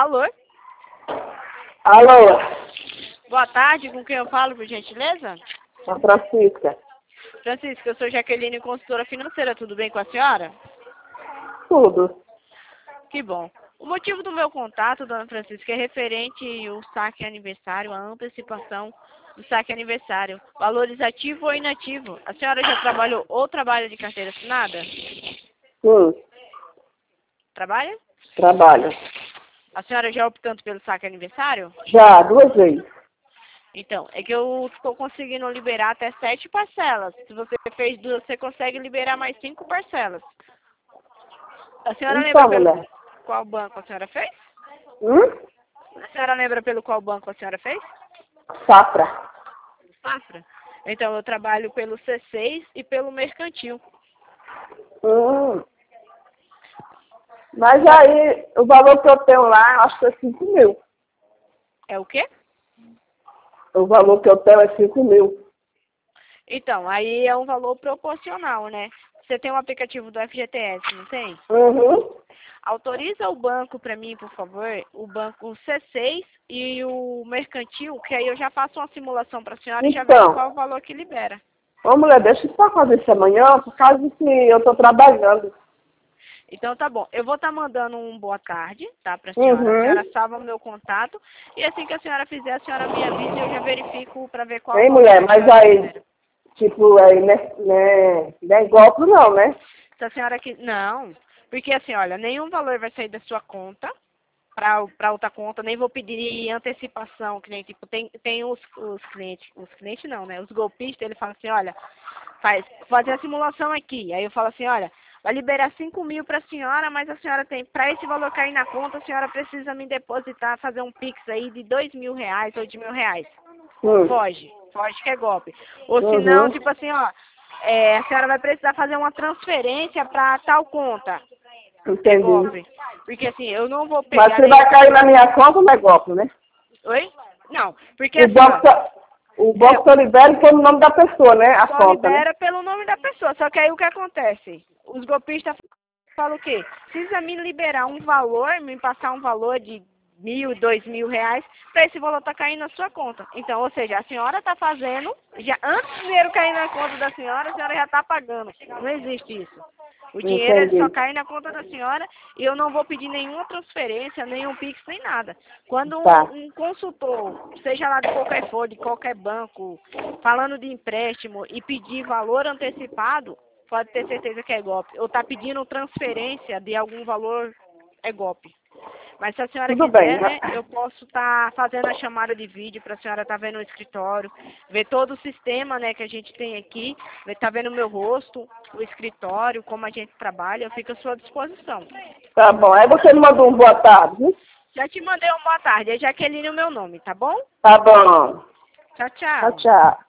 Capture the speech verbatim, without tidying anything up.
Alô? Alô? Boa tarde, com quem eu falo, por gentileza? A Francisca. Francisca, eu sou Jaqueline, consultora financeira, tudo bem com a senhora? Tudo. Que bom. O motivo do meu contato, dona Francisca, é referente ao saque aniversário, a antecipação do saque aniversário. Valores ativo ou inativo? A senhora já trabalhou ou trabalha de carteira assinada? Sim, Trabalha? trabalho. A senhora já optando pelo saque aniversário? Já, duas vezes. Então, é que eu estou conseguindo liberar até sete parcelas. Se você fez duas, você consegue liberar mais cinco parcelas. A senhora lembra Então, pelo mulher. qual banco a senhora fez? Hum? A senhora lembra pelo qual banco a senhora fez? Safra. Safra. Então, eu trabalho pelo C seis e pelo Mercantil. Hum. Mas aí, o valor que eu tenho lá, acho que é cinco mil. É o quê? O valor que eu tenho é cinco mil. Então, aí é um valor proporcional, né? Você tem um aplicativo do F G T S, não tem? Uhum. Autoriza o banco para mim, por favor, o banco C seis e o Mercantil, que aí eu já faço uma simulação para a senhora e já vejo Então, qual o valor que libera. ô mulher, deixa eu só fazer isso amanhã, por causa que eu tô trabalhando. Então tá bom, eu vou estar mandando um boa tarde, tá, pra senhora. A senhora Uhum. salva o meu contato e assim que a senhora fizer, a senhora me avisa e eu já verifico para ver qual o Hein, valor mulher, que a mas senhora aí, libera. tipo, aí, né, né, não é golpe não, né? Se a senhora que não, porque assim, olha, nenhum valor vai sair da sua conta para para outra conta, nem vou pedir antecipação, que nem tipo tem tem os, os clientes, os clientes não, né? Os golpistas, ele fala assim, olha, faz fazer a simulação aqui. Aí eu falo assim, olha, vai liberar cinco mil para a senhora, mas a senhora tem, para esse valor cair na conta, a senhora precisa me depositar, fazer um Pix aí de dois mil reais ou de mil reais. Hum. Foge, foge que é golpe. Ou se não, Uhum. tipo assim, ó, é, a senhora vai precisar fazer uma transferência para tal conta. É Entendi. golpe. Porque assim, eu não vou Mas pegar se nem. vai cair na minha conta, não é golpe, né? Oi? Não, porque O assim, ó, banco, só- o é, banco só libera por nome da pessoa, né? A só conta, né? libera pelo nome da pessoa. Só que aí o que acontece? Os golpistas falam o quê? Precisa me liberar um valor, me passar um valor de mil, dois mil reais, para esse valor tá caindo na sua conta. Então, ou seja, a senhora tá fazendo, já antes do dinheiro cair na conta da senhora, a senhora já tá pagando. Não existe isso. O dinheiro ele só Entendi. cai na conta da senhora e eu não vou pedir nenhuma transferência, nenhum Pix, nem nada. Quando Tá. um, um consultor, seja lá de qualquer for, de qualquer banco, falando de empréstimo e pedir valor antecipado, pode ter certeza que é golpe. Ou está pedindo transferência de algum valor, é golpe. Mas se a senhora Tudo bem. quiser, né, eu posso estar fazendo a chamada de vídeo para a senhora estar vendo o escritório, ver todo o sistema, né, que a gente tem aqui, estar vendo o meu rosto, o escritório, como a gente trabalha, eu fico à sua disposição. Tá bom. Aí você me mandou um boa tarde, viu? Já te mandei uma boa tarde, é Jaqueline o meu nome, tá bom? Tá bom. Tchau, Tchau, tchau. tchau.